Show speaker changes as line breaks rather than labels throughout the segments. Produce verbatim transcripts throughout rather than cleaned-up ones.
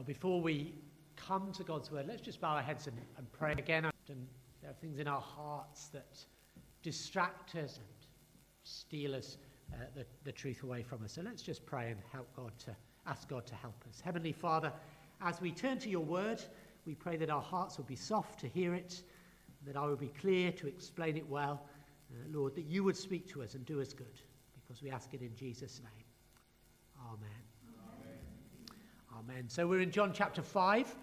Well, before we come to God's word, let's just bow our heads and, and pray again. And there are things in our hearts that distract us and steal us uh, the, the truth away from us. So let's just pray and help God to ask God to help us. Heavenly Father, as we turn to your word, we pray that our hearts will be soft to hear it, that I will be clear to explain it well. Uh, Lord, that you would speak to us and do us good, because we ask it in Jesus' name. Amen. Amen. So we're in John chapter five.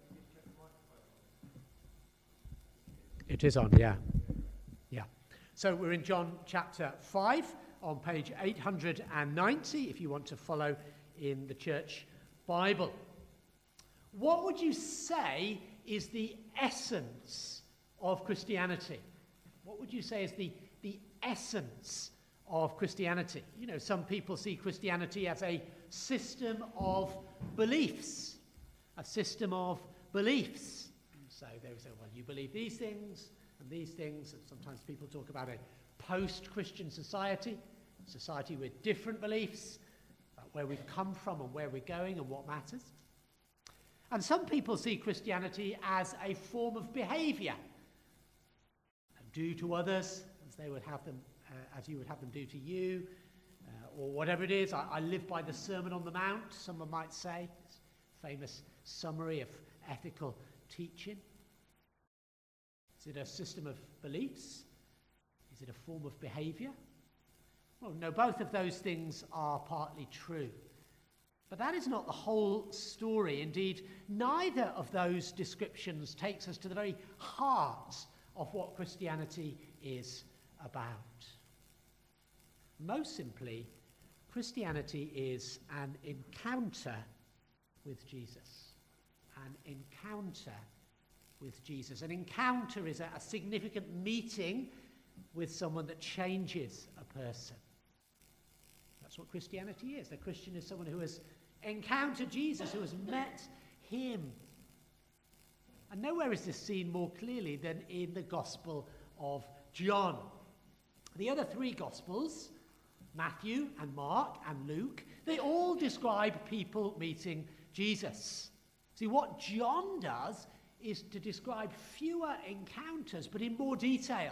It is on, yeah. Yeah. So we're in John chapter five on page eight hundred ninety, if you want to follow in the church Bible. What would you say is the essence of Christianity? What would you say is the, the essence of Christianity? You know, some people see Christianity as a system of beliefs, a system of beliefs. So they would say, well, you believe these things and these things, and sometimes people talk about a post-Christian society, a society with different beliefs, about where we've come from and where we're going and what matters. And some people see Christianity as a form of behavior. Do to others as they would have them, uh, as you would have them do to you, uh, or whatever it is. I, I live by the Sermon on the Mount, someone might say. This famous summary of ethical teaching. Is it a system of beliefs? Is it a form of behavior? Well, no, both of those things are partly true. But that is not the whole story. Indeed, neither of those descriptions takes us to the very heart of what Christianity is about. Most simply, Christianity is an encounter with Jesus. An encounter with Jesus. An encounter is a, a significant meeting with someone that changes a person. That's what Christianity is. A Christian is someone who has encountered Jesus, who has met him. And nowhere is this seen more clearly than in the Gospel of John. The other three Gospels, Matthew and Mark and Luke, they all describe people meeting Jesus. See, what John does is to describe fewer encounters, but in more detail.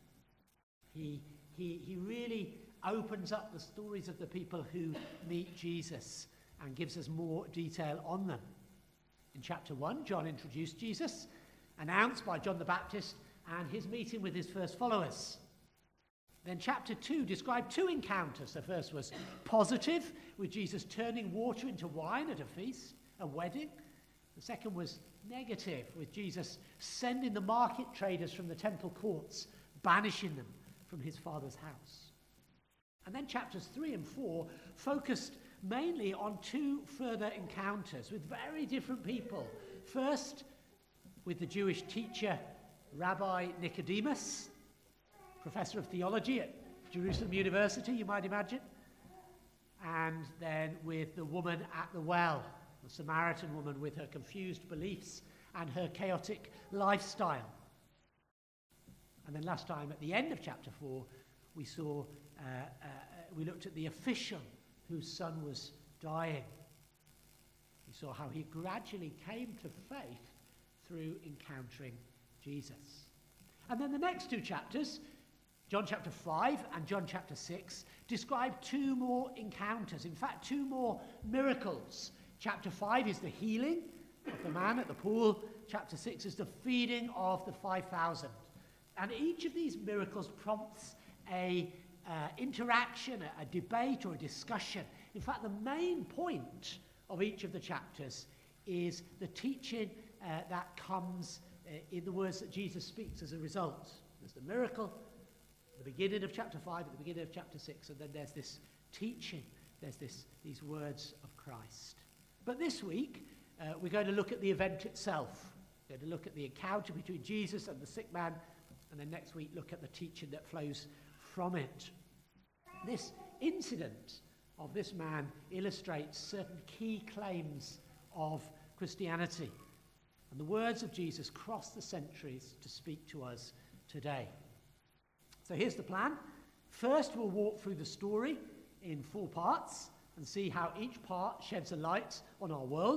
He, he, he really opens up the stories of the people who meet Jesus and gives us more detail on them. In chapter one, John introduced Jesus, announced by John the Baptist and his meeting with his first followers. Then chapter two described two encounters. The first was positive, with Jesus turning water into wine at a feast, a wedding. The second was negative, with Jesus sending the market traders from the temple courts, banishing them from his Father's house. And then chapters three and four focused mainly on two further encounters with very different people. First, with the Jewish teacher, Rabbi Nicodemus, professor of theology at Jerusalem University, you might imagine. And then with the woman at the well, the Samaritan woman with her confused beliefs and her chaotic lifestyle. And then last time, at the end of chapter four, we saw, uh, uh, we looked at the official whose son was dying. We saw how he gradually came to faith through encountering Jesus. And then the next two chapters, John chapter five and John chapter six, describe two more encounters. In fact, two more miracles. Chapter five is the healing of the man at the pool. Chapter six is the feeding of the five thousand. And each of these miracles prompts a Uh, interaction, a, a debate or a discussion. In fact, the main point of each of the chapters is the teaching uh, that comes uh, in the words that Jesus speaks as a result. There's the miracle at the beginning of chapter five, at the beginning of chapter six, and then there's this teaching, there's this these words of Christ. But this week, uh, we're going to look at the event itself. We're going to look at the encounter between Jesus and the sick man, and then next week look at the teaching that flows from it. This incident of this man illustrates certain key claims of Christianity. And the words of Jesus cross the centuries to speak to us today. So here's the plan. First, we'll walk through the story in four parts and see how each part sheds a light on our world.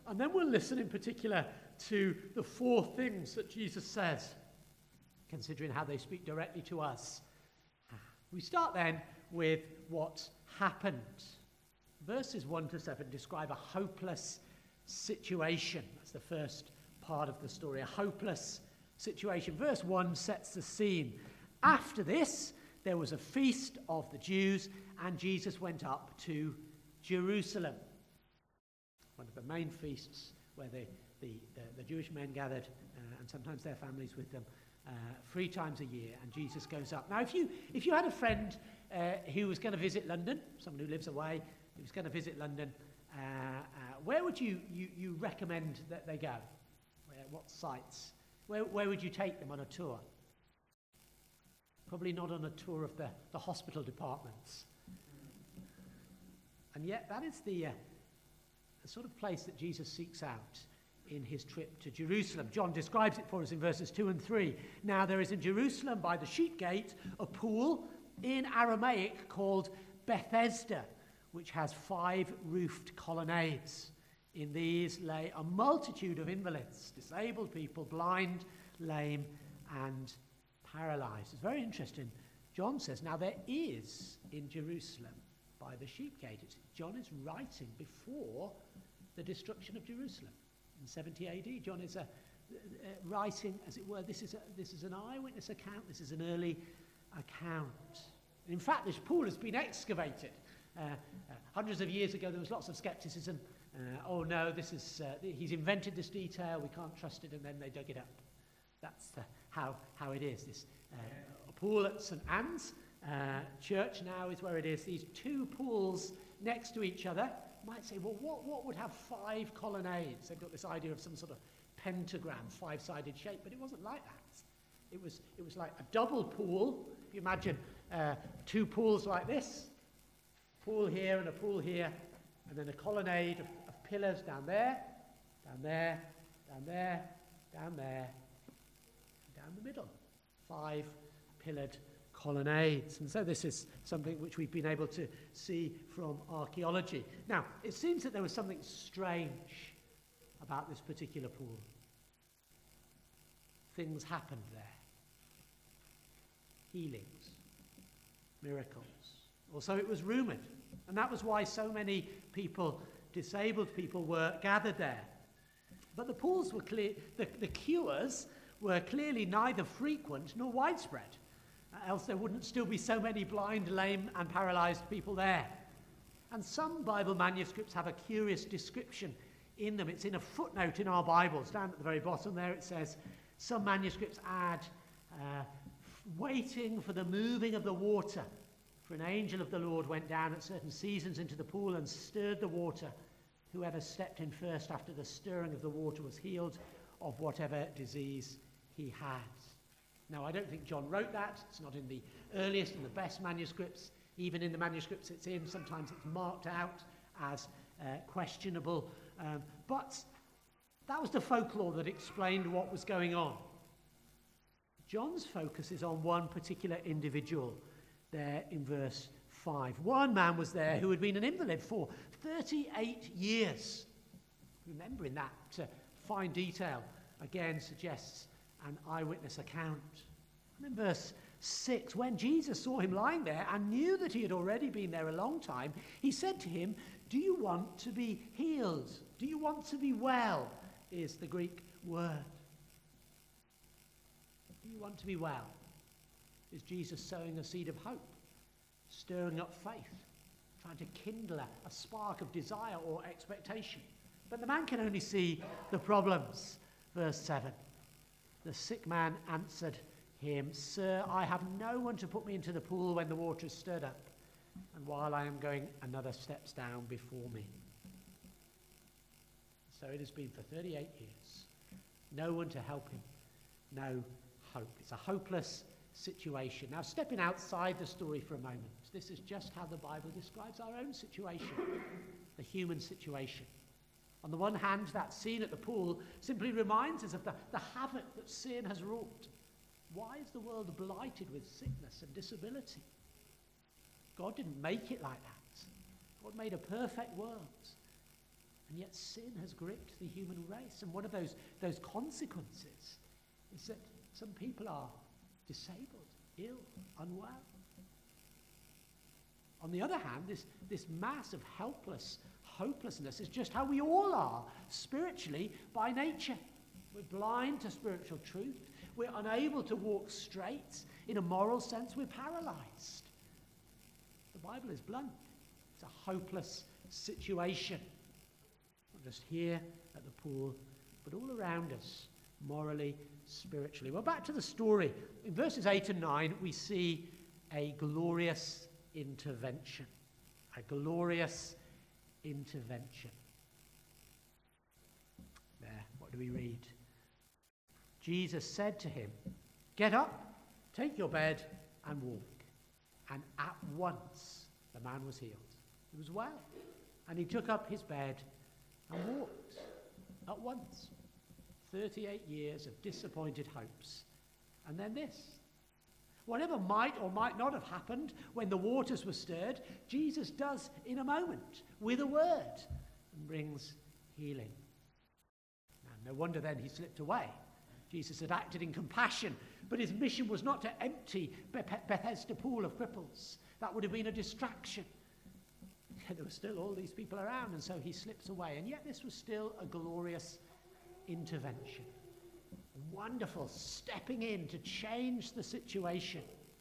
And then we'll listen in particular to the four things that Jesus says, considering how they speak directly to us. We start then with what happened. Verses one to seven describe a hopeless situation. That's the first part of the story, a hopeless situation. Verse one sets the scene. After this, there was a feast of the Jews, and Jesus went up to Jerusalem. One of the main feasts where the, the, the, the Jewish men gathered, uh, and sometimes their families with them, uh, three times a year, and Jesus goes up. Now, if you, if you had a friend uh, who was going to visit London, someone who lives away, who was going to visit London, uh, uh, where would you, you, you recommend that they go? Where, what sites? Where, where would you take them on a tour? Probably not on a tour of the, the hospital departments. And yet that is the, uh, the sort of place that Jesus seeks out in his trip to Jerusalem. John describes it for us in verses two and three. Now there is in Jerusalem by the sheep gate a pool in Aramaic called Bethesda, which has five roofed colonnades. In these lay a multitude of invalids, disabled people, blind, lame, and paralyzed. It's very interesting. John says, now there is in Jerusalem by the sheep gate. It's, John is writing before the destruction of Jerusalem in seventy A D. John is a, uh, writing, as it were, this is, a, this is an eyewitness account. This is an early account. In fact, this pool has been excavated. Uh, uh, hundreds of years ago, there was lots of skepticism. Uh, oh no, this is uh, he's invented this detail. We can't trust it, and then they dug it up. That's uh, how how it is. This uh, pool at St Anne's uh, Church now is where it is. These two pools next to each other. You might say, well, what what would have five colonnades? They've got this idea of some sort of pentagram, five-sided shape, but it wasn't like that. It was it was like a double pool. If you imagine uh, two pools like this. Pool here and a pool here, and then a colonnade of, of pillars down there, down there, down there, down there, and down the middle. Five pillared colonnades. And so this is something which we've been able to see from archaeology. Now, it seems that there was something strange about this particular pool. Things happened there. Healings, miracles. Or so it was rumoured. And that was why so many people, disabled people, were gathered there. But the pools were clear, the, the cures were clearly neither frequent nor widespread. Uh, else there wouldn't still be so many blind, lame, and paralysed people there. And some Bible manuscripts have a curious description in them. It's in a footnote in our Bibles. Down at the very bottom there it says, some manuscripts add, uh, waiting for the moving of the water. For an angel of the Lord went down at certain seasons into the pool and stirred the water. Whoever stepped in first after the stirring of the water was healed of whatever disease he had. Now, I don't think John wrote that. It's not in the earliest and the best manuscripts. Even in the manuscripts it's in, sometimes it's marked out as uh, questionable. Um, but that was the folklore that explained what was going on. John's focus is on one particular individual. There in verse five. One man was there who had been an invalid for thirty-eight years. Remembering that uh, fine detail again suggests an eyewitness account. And in verse six, when Jesus saw him lying there and knew that he had already been there a long time, he said to him, do you want to be healed? Do you want to be well? Is the Greek word. Do you want to be well? Is Jesus sowing a seed of hope, stirring up faith, trying to kindle a, a spark of desire or expectation? But the man can only see the problems. Verse seven, the sick man answered him, Sir, I have no one to put me into the pool when the water is stirred up, and while I am going, another steps down before me. So it has been for thirty-eight years. No one to help him, no hope. It's a hopeless situation. Now, stepping outside the story for a moment, this is just how the Bible describes our own situation, the human situation. On the one hand, that scene at the pool simply reminds us of the, the havoc that sin has wrought. Why is the world blighted with sickness and disability? God didn't make it like that. God made a perfect world. And yet sin has gripped the human race. And one of those, those consequences is that some people are disabled, ill, unwell. On the other hand, this, this mass of helpless hopelessness is just how we all are spiritually by nature. We're blind to spiritual truth. We're unable to walk straight. In a moral sense, we're paralyzed. The Bible is blunt. It's a hopeless situation. Not just here at the pool, but all around us, morally, spiritually. Well, back to the story. In verses eight and nine, we see a glorious intervention. A glorious intervention. There, what do we read? Jesus said to him, "Get up, take your bed, and walk." And at once the man was healed. He was well. And he took up his bed and walked. At once. thirty-eight years of disappointed hopes. And then this. Whatever might or might not have happened when the waters were stirred, Jesus does in a moment with a word and brings healing. Now, no wonder then he slipped away. Jesus had acted in compassion, but his mission was not to empty Bethesda pool of cripples. That would have been a distraction. There were still all these people around, and so he slips away. And yet this was still a glorious intervention. Wonderful stepping in to change the situation.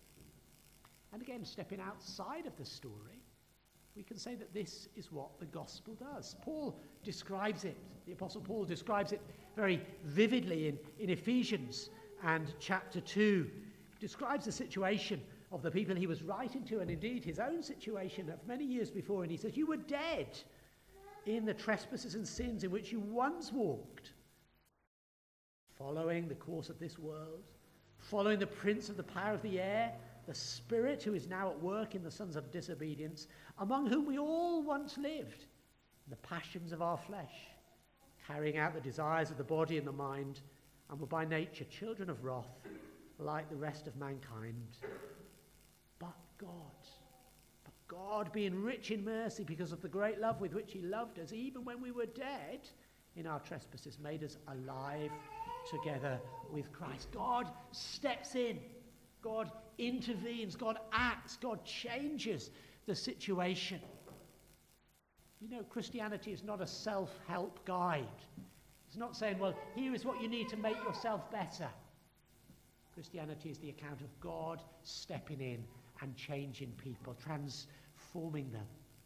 And again, stepping outside of the story, we can say that this is what the gospel does. Paul describes it, the Apostle Paul describes it very vividly in, in Ephesians and chapter two. He describes the situation of the people he was writing to, and indeed his own situation of many years before. And he says, "You were dead in the trespasses and sins in which you once walked, following the course of this world, following the prince of the power of the air, the spirit who is now at work in the sons of disobedience, among whom we all once lived, in the passions of our flesh, carrying out the desires of the body and the mind, and were by nature children of wrath, like the rest of mankind. But God, but God, being rich in mercy because of the great love with which he loved us, even when we were dead in our trespasses, made us alive together with Christ." God steps in. God intervenes. God acts. God changes the situation. You know, Christianity is not a self-help guide. It's not saying, well, here is what you need to make yourself better. Christianity is the account of God stepping in and changing people, transforming them.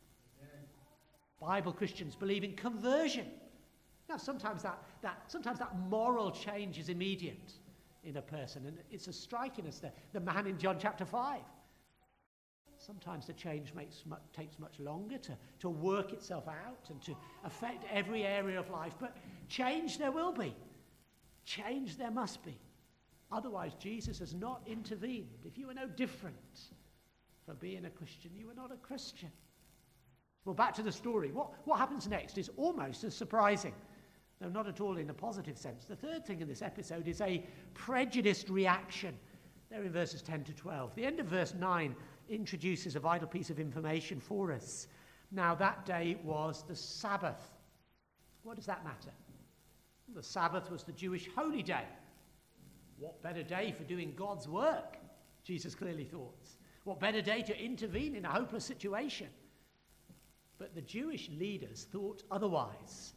Bible Christians believe in conversion. Now, sometimes that, that, sometimes that moral change is immediate in a person, and it's as striking as the, the man in John chapter five. Sometimes the change makes, takes much longer to, to work itself out and to affect every area of life, but change there will be. Change there must be. Otherwise, Jesus has not intervened. If you are no different from being a Christian, you are not a Christian. Well, back to the story. What, what happens next is almost as surprising. No, not at all in a positive sense. The third thing in this episode is a prejudiced reaction. There in verses ten to twelve. The end of verse nine introduces a vital piece of information for us. Now, that day was the Sabbath. What does that matter? The Sabbath was the Jewish holy day. What better day for doing God's work? Jesus clearly thought. What better day to intervene in a hopeless situation? But the Jewish leaders thought otherwise.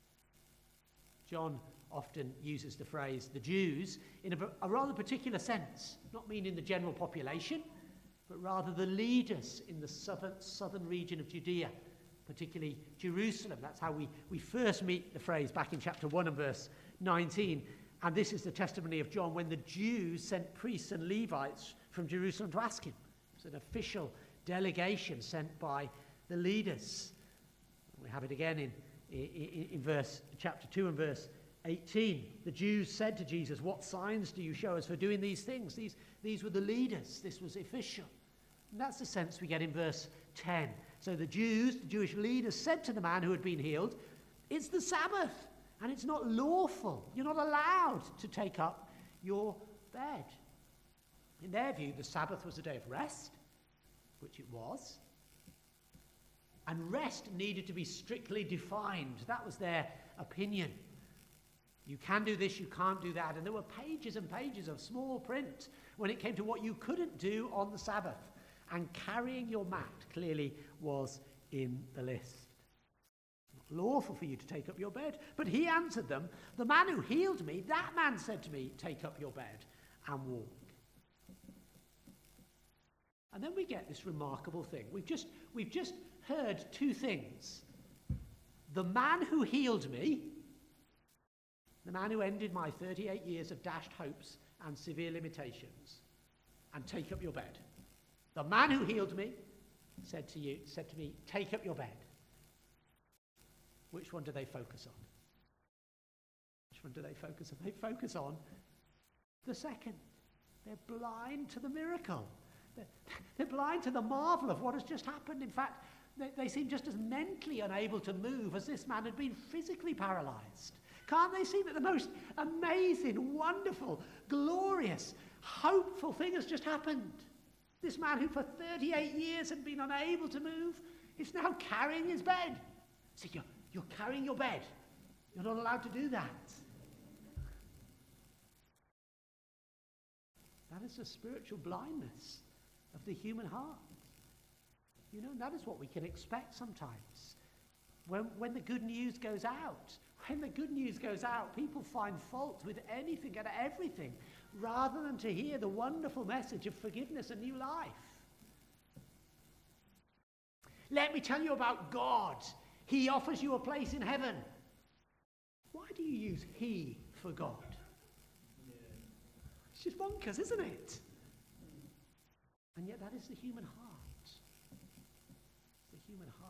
John often uses the phrase the Jews in a, a rather particular sense, not meaning the general population, but rather the leaders in the southern, southern region of Judea, particularly Jerusalem. That's how we, we first meet the phrase back in chapter one and verse nineteen. And this is the testimony of John when the Jews sent priests and Levites from Jerusalem to ask him. It's an official delegation sent by the leaders. We have it again in, in, in verse chapter two and verse eighteen. The Jews said to Jesus, "What signs do you show us for doing these things?" These, these were the leaders. This was official. And that's the sense we get in verse ten. So the Jews, the Jewish leaders, said to the man who had been healed, "It's the Sabbath, and it's not lawful. You're not allowed to take up your bed." In their view, the Sabbath was a day of rest, which it was. And rest needed to be strictly defined. That was their opinion. You can do this, you can't do that. And there were pages and pages of small print when it came to what you couldn't do on the Sabbath. And carrying your mat clearly was in the list. Not lawful for you to take up your bed. But he answered them, the man who healed me, that man said to me, take up your bed and walk. And then we get this remarkable thing. We've just, we've just heard two things. The man who healed me, the man who ended my thirty-eight years of dashed hopes and severe limitations, and take up your bed. The man who healed me said to you, said to me, take up your bed. Which one do they focus on? Which one do they focus on? They focus on the second. They're blind to the miracle. They're, they're blind to the marvel of what has just happened. In fact, they, they seem just as mentally unable to move as this man had been physically paralyzed. Can't they see that the most amazing, wonderful, glorious, hopeful thing has just happened? This man who for thirty-eight years had been unable to move is now carrying his bed. So you're, you're carrying your bed. You're not allowed to do that. That is the spiritual blindness of the human heart. You know, that is what we can expect sometimes. When, when the good news goes out, when the good news goes out, people find fault with anything and everything rather than to hear the wonderful message of forgiveness and new life. Let me tell you about God. He offers you a place in heaven. Why do you use he for God? It's just bonkers, isn't it? And yet that is the human heart. The human heart.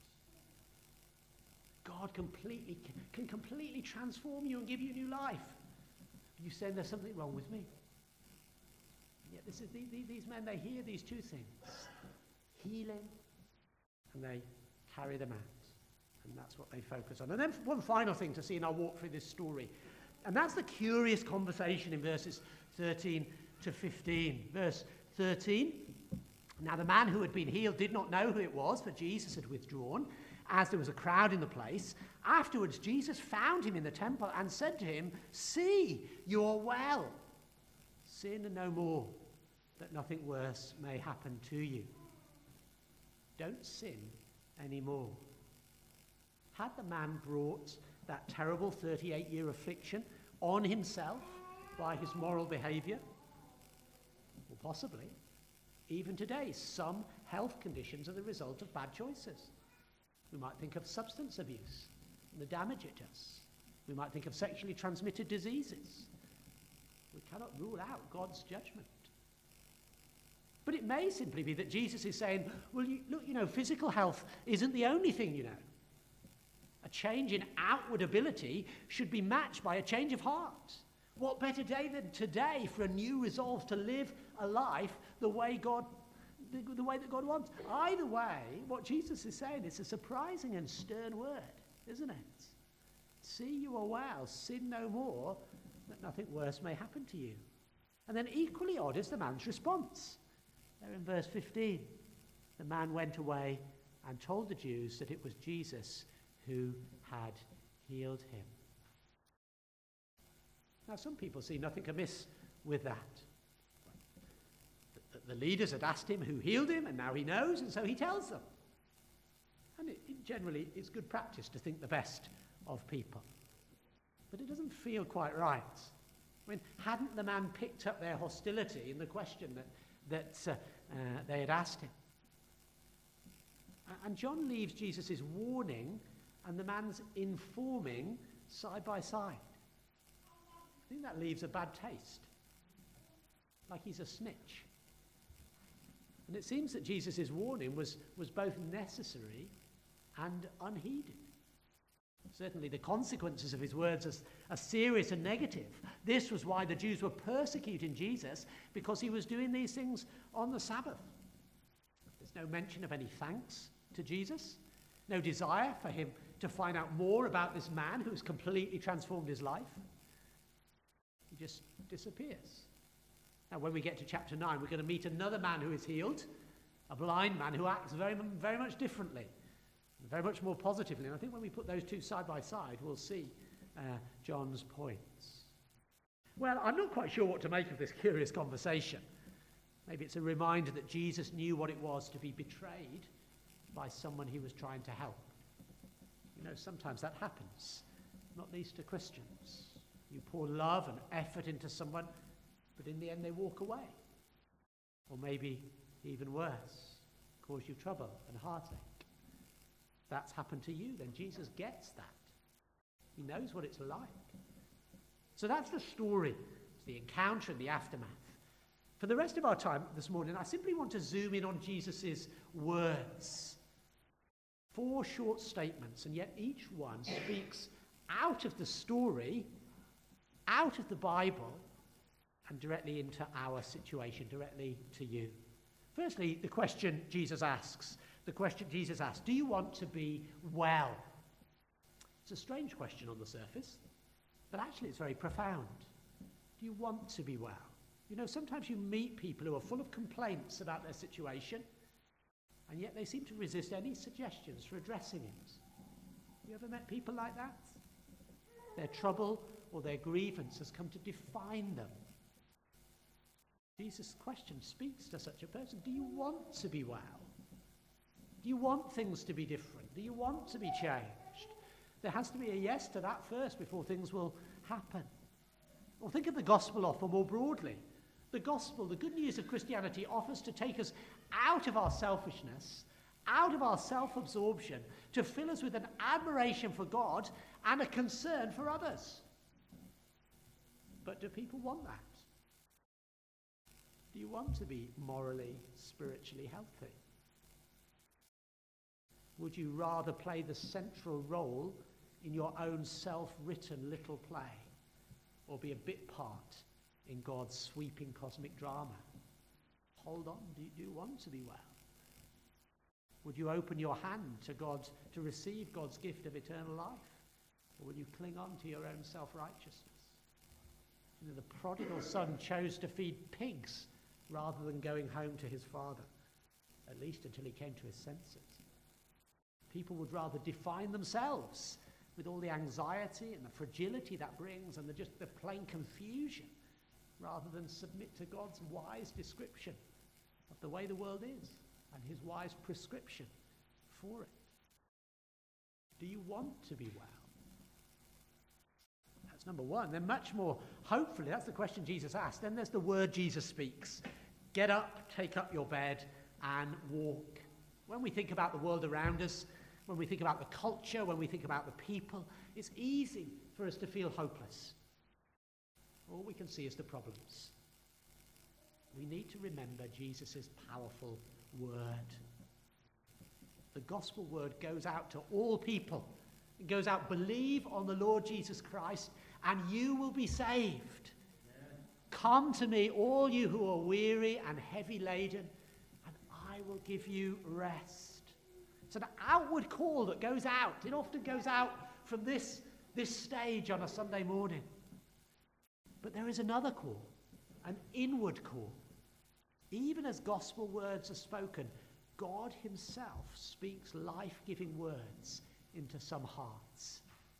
God completely can completely transform you and give you new life. You say there's something wrong with me. And yet this is the, the, these men, they hear these two things. Healing, and they carry them out. And that's what they focus on. And then one final thing to see in our walk through this story. And that's the curious conversation in verses thirteen to fifteen. Verse thirteen. Now the man who had been healed did not know who it was, for Jesus had withdrawn, as there was a crowd in the place. Afterwards Jesus found him in the temple and said to him, see, you are well. Sin no more, that nothing worse may happen to you. Don't sin anymore. Had the man brought that terrible thirty-eight-year affliction on himself by his moral behavior? Well, possibly. Even today, some health conditions are the result of bad choices. We might think of substance abuse and the damage it does. We might think of sexually transmitted diseases. We cannot rule out God's judgment. But it may simply be that Jesus is saying, well, you, look, you know, physical health isn't the only thing, you know. A change in outward ability should be matched by a change of heart. What better day than today for a new resolve to live a life the way God, the, the way that God wants? Either way, what Jesus is saying is a surprising and stern word, isn't it? See, you are well, sin no more, that nothing worse may happen to you. And then equally odd is the man's response. There in verse fifteen, the man went away and told the Jews that it was Jesus who had healed him. Now, some people see nothing amiss with that. The, the leaders had asked him who healed him, and now he knows, and so he tells them. And it, it generally, it's good practice to think the best of people. But it doesn't feel quite right. I mean, hadn't the man picked up their hostility in the question that, that uh, uh, they had asked him? And John leaves Jesus' warning and the man's informing side by side. I think that leaves a bad taste, like he's a snitch. And it seems that Jesus' warning was, was both necessary and unheeded. Certainly the consequences of his words are, are serious and negative. This was why the Jews were persecuting Jesus, because he was doing these things on the Sabbath. There's no mention of any thanks to Jesus, no desire for him to find out more about this man who has completely transformed his life. He just disappears. Now, when we get to chapter nine, we're going to meet another man who is healed, a blind man who acts very, very much differently. very much more positively. And I think when we put those two side by side, we'll see uh, John's points. Well, I'm not quite sure what to make of this curious conversation. Maybe it's a reminder that Jesus knew what it was to be betrayed by someone he was trying to help. You know, sometimes that happens, not least to Christians. You pour love and effort into someone, but in the end they walk away. Or maybe even worse, cause you trouble and heartache. That's happened to you, then Jesus gets that. He knows what it's like. So that's the story. It's the encounter and the aftermath. For the rest of our time this morning, I simply want to zoom in on Jesus' words. Four short statements, and yet each one speaks out of the story, out of the Bible, and directly into our situation, directly to you. Firstly, the question Jesus asks. The question Jesus asks, do you want to be well? It's a strange question on the surface, but actually it's very profound. Do you want to be well? You know, sometimes you meet people who are full of complaints about their situation, and yet they seem to resist any suggestions for addressing it. You ever met people like that? Their trouble or their grievance has come to define them. Jesus' question speaks to such a person. Do you want to be well? Do you want things to be different? Do you want to be changed? There has to be a yes to that first before things will happen. Or think of the gospel offer more broadly. The gospel, the good news of Christianity, offers to take us out of our selfishness, out of our self-absorption, to fill us with an admiration for God and a concern for others. But do people want that? Do you want to be morally, spiritually healthy? Would you rather play the central role in your own self-written little play, or be a bit part in God's sweeping cosmic drama? Hold on, do you, do you want to be well? Would you open your hand to God to receive God's gift of eternal life? Or will you cling on to your own self-righteousness? You know, the prodigal son chose to feed pigs rather than going home to his father, at least until he came to his senses. People would rather define themselves with all the anxiety and the fragility that brings and the, just the plain confusion, rather than submit to God's wise description of the way the world is and his wise prescription for it. Do you want to be well? That's number one. Then much more, hopefully, that's the question Jesus asked. Then there's the word Jesus speaks. Get up, take up your bed, and walk. When we think about the world around us, when we think about the culture, when we think about the people, it's easy for us to feel hopeless. All we can see is the problems. We need to remember Jesus' powerful word. The gospel word goes out to all people. It goes out, believe on the Lord Jesus Christ, and you will be saved. Amen. Come to me, all you who are weary and heavy laden, and I will give you rest. It's an outward call that goes out. It often goes out from this, this stage on a Sunday morning. But there is another call, an inward call. Even as gospel words are spoken, God himself speaks life-giving words into some hearts.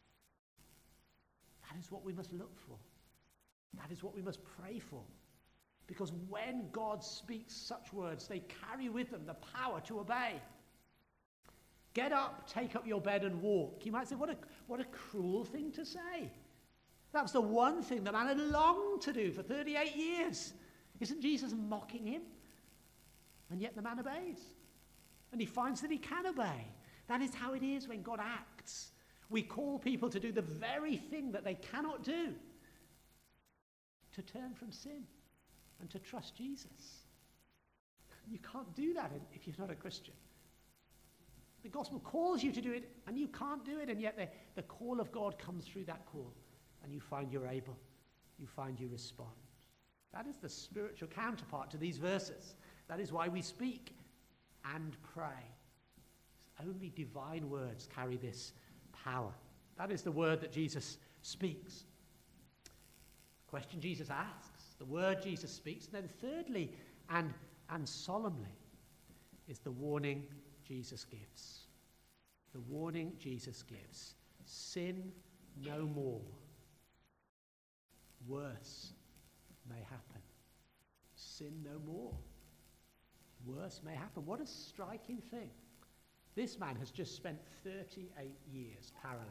That is what we must look for. That is what we must pray for. Because when God speaks such words, they carry with them the power to obey. Get up, take up your bed and walk. You might say, what a, what a cruel thing to say. That was the one thing the man had longed to do for thirty-eight years. Isn't Jesus mocking him? And yet the man obeys. And he finds that he can obey. That is how it is when God acts. We call people to do the very thing that they cannot do. To turn from sin and to trust Jesus. You can't do that if you're not a Christian. The gospel calls you to do it, and you can't do it, and yet the, the call of God comes through that call, and you find you're able. You find you respond. That is the spiritual counterpart to these verses. That is why we speak and pray. Only divine words carry this power. That is the word that Jesus speaks. The question Jesus asks, the word Jesus speaks. And then thirdly, and, and solemnly, is the warning Jesus gives. the warning Jesus gives. Sin no more. Worse may happen. Sin no more. Worse may happen. What a striking thing. This man has just spent thirty-eight years paralyzed.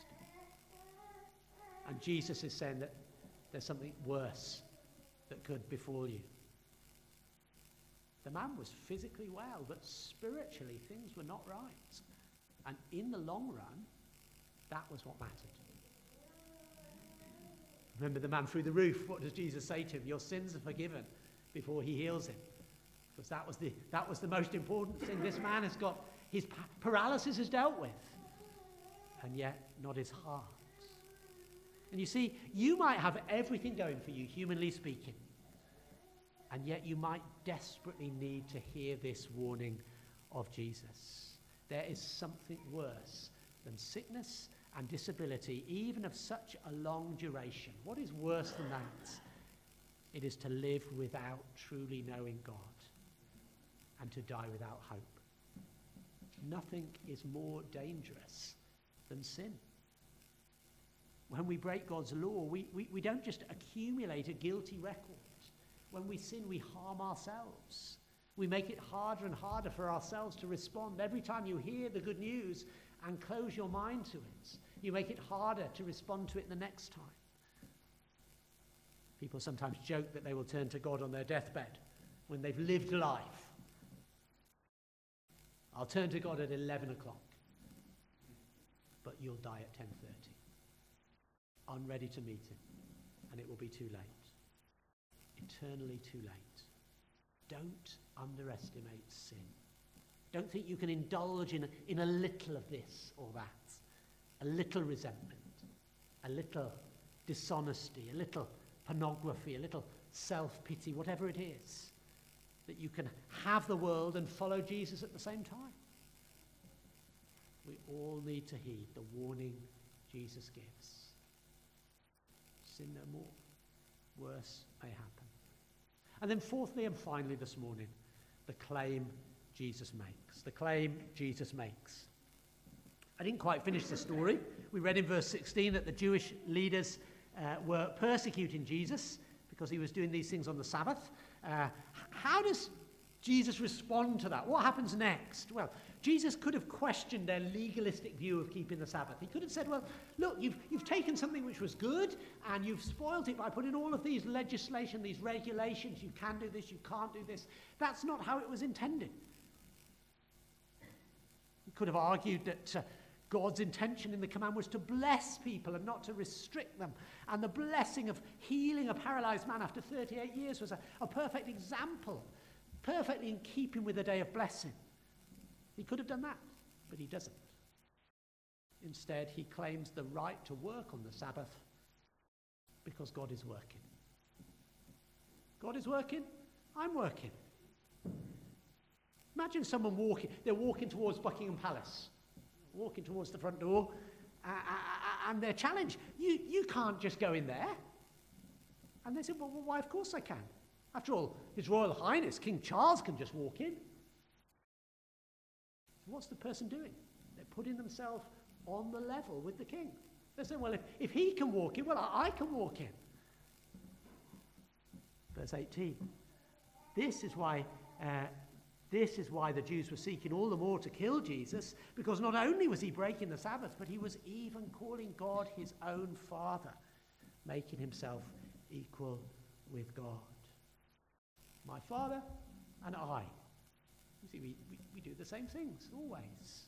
And Jesus is saying that there's something worse that could befall you. The man was physically well, but spiritually things were not right. And in the long run, that was what mattered. Remember the man through the roof. What does Jesus say to him? Your sins are forgiven, before he heals him. Because that was the, that was the most important thing. This man has got, his paralysis is dealt with. And yet, not his heart. And you see, you might have everything going for you, humanly speaking. And yet you might desperately need to hear this warning of Jesus. There is something worse than sickness and disability, even of such a long duration. What is worse than that? It is to live without truly knowing God and to die without hope. Nothing is more dangerous than sin. When we break God's law, we, we, we don't just accumulate a guilty record. When we sin, we harm ourselves. We make it harder and harder for ourselves to respond. Every time you hear the good news and close your mind to it, you make it harder to respond to it the next time. People sometimes joke that they will turn to God on their deathbed when they've lived life. I'll turn to God at eleven o'clock, but you'll die at ten thirty. Unready to meet him, and it will be too late. Eternally too late. Don't underestimate sin. Don't think you can indulge in, in a little of this or that. A little resentment, a little dishonesty, a little pornography, a little self-pity, whatever it is, that you can have the world and follow Jesus at the same time. We all need to heed the warning Jesus gives. Sin no more. Worse may happen. And then fourthly and finally this morning, the claim Jesus makes. The claim Jesus makes. I didn't quite finish the story. We read in verse sixteen that the Jewish leaders uh, were persecuting Jesus because he was doing these things on the Sabbath. Uh, how does Jesus respond to that? What happens next? Well, Jesus could have questioned their legalistic view of keeping the Sabbath. He could have said, well, look, you've, you've taken something which was good and you've spoiled it by putting all of these legislation, these regulations. You can do this, you can't do this. That's not how it was intended. He could have argued that uh, God's intention in the command was to bless people and not to restrict them. And the blessing of healing a paralyzed man after thirty-eight years was a, a perfect example, perfectly in keeping with the day of blessing. He could have done that, but he doesn't. Instead, he claims the right to work on the Sabbath because God is working. God is working, I'm working. Imagine someone walking, they're walking towards Buckingham Palace, walking towards the front door, uh, uh, and they're challenged. You, you can't just go in there. And they said, well, well, why, of course I can. After all, His Royal Highness, King Charles, can just walk in. What's the person doing? They're putting themselves on the level with the king. They're saying, well, if, if he can walk in, well, I, I can walk in. Verse eighteen. This is why uh, this is why the Jews were seeking all the more to kill Jesus, because not only was he breaking the Sabbath, but he was even calling God his own Father, making himself equal with God. My Father and I. You see, we, we, we do the same things, always.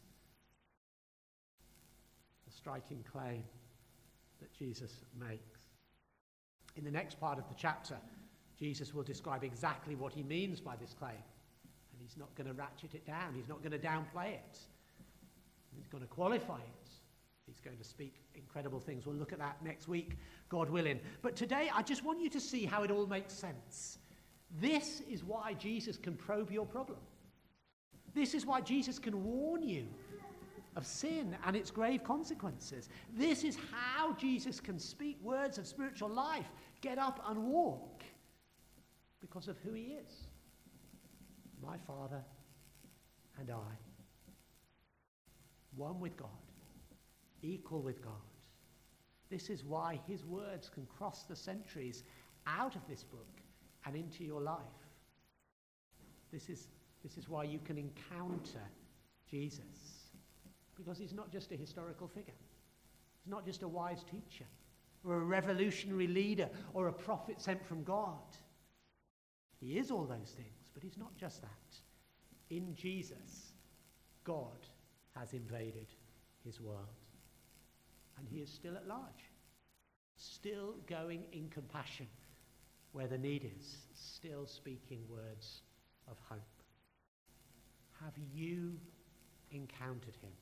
A striking claim that Jesus makes. In the next part of the chapter, Jesus will describe exactly what he means by this claim. And he's not going to ratchet it down. He's not going to downplay it. He's going to qualify it. He's going to speak incredible things. We'll look at that next week, God willing. But today, I just want you to see how it all makes sense. This is why Jesus can probe your problem. This is why Jesus can warn you of sin and its grave consequences. This is how Jesus can speak words of spiritual life. Get up and walk because of who he is. My Father and I. one with God, equal with God. This is why his words can cross the centuries out of this book and into your life. This is, this is why you can encounter Jesus, because he's not just a historical figure. He's not just a wise teacher or a revolutionary leader or a prophet sent from God. He is all those things, but he's not just that. In Jesus, God has invaded his world. And he is still at large, still going in compassion where the need is, still speaking words of hope. Have you encountered him?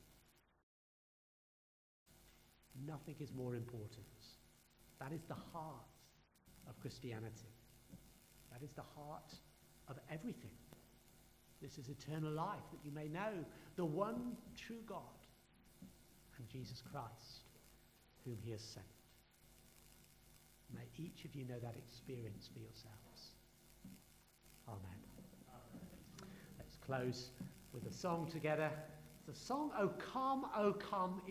Nothing is more important. That is the heart of Christianity. That is the heart of everything. This is eternal life, that you may know the one true God and Jesus Christ, whom he has sent. May each of you know that experience for yourselves. Amen. Let's close with a song together. It's a song, O come, O come.